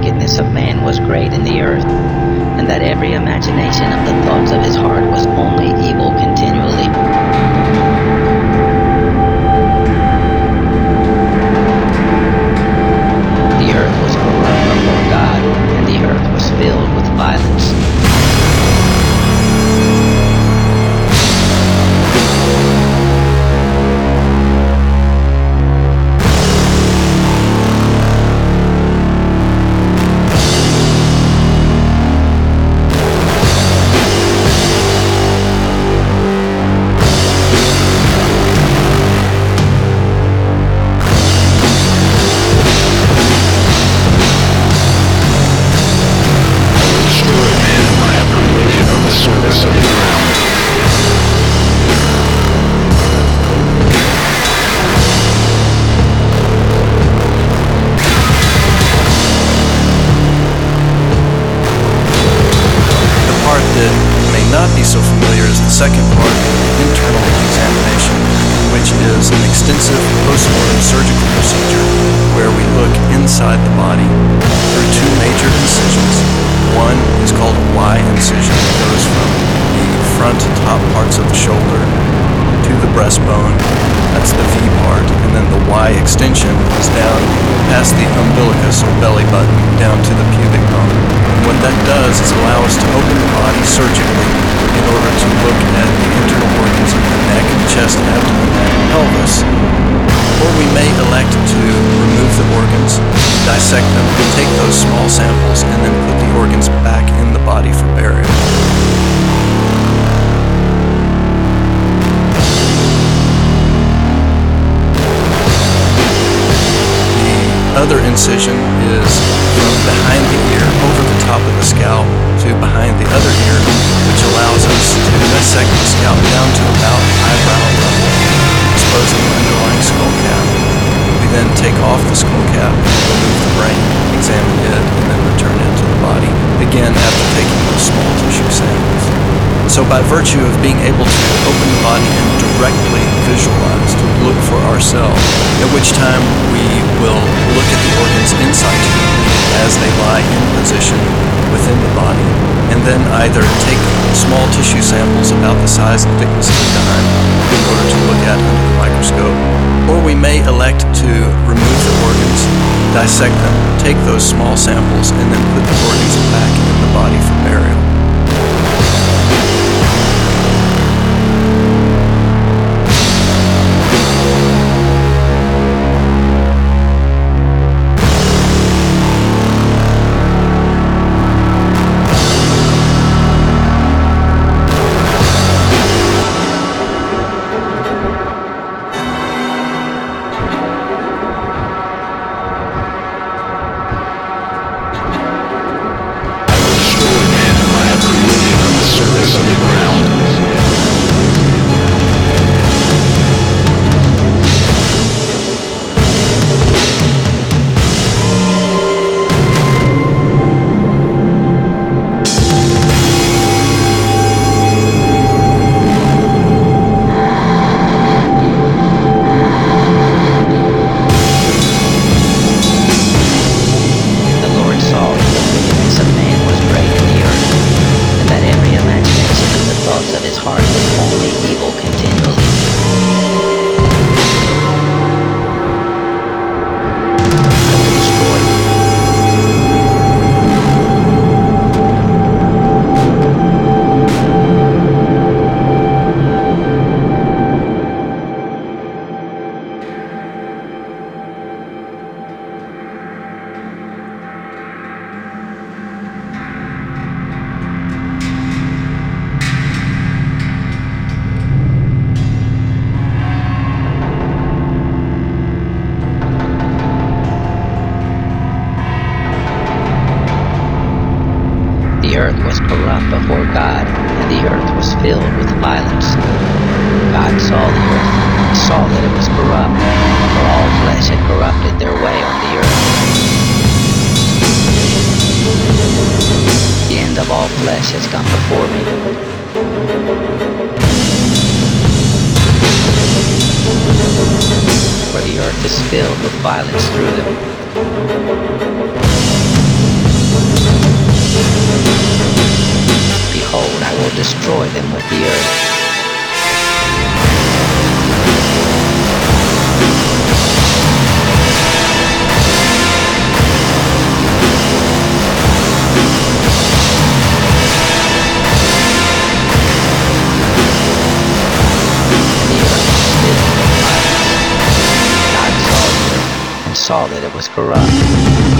wickedness of man was great in the earth, and that every imagination of the thoughts of his heart was only evil continually. The earth was corrupt before God, and the earth was filled with violence. Not be so familiar as the second part, internal examination, which is an extensive post-mortem surgical procedure where we look inside the body through two major incisions. One is called a Y incision that goes from the front top parts of the shoulder to the breastbone. That's the V part, and then the Y extension is down past the umbilicus or belly button down to the pubic bone. And what that does is allow us to open the body surgically in order to look at the internal organs of the neck, chest, abdomen, and pelvis. Or we may elect to remove the organs, dissect them, take those small samples, and then put the organs back in the body for burial. The other incision is from behind the ear over the top of the scalp to behind the other ear, which allows us to dissect the scalp down to about eyebrow level, exposing the underlying skull cap. We then take off the skull cap, remove the brain, examine it, and then return it to the body, again after taking those small tissue samples. So by virtue of being able to open the body and directly visualize, to look for ourselves, at which time we will look at the organs inside as they lie in position within the body, and then either take small tissue samples about the size and thickness of a dime in order to look at under the microscope, or we may elect to remove the organs, dissect them, take those small samples, and then put the organs back in the body for burial. The earth was corrupt before God, and the earth was filled with violence. God saw the earth, and saw that it was corrupt, for all flesh had corrupted their way on the earth. The end of all flesh has come before me. For the earth is filled with violence through them. Behold, I will destroy them with the earth. And the earth was filled with violence. God saw the earth and saw that it was corrupt,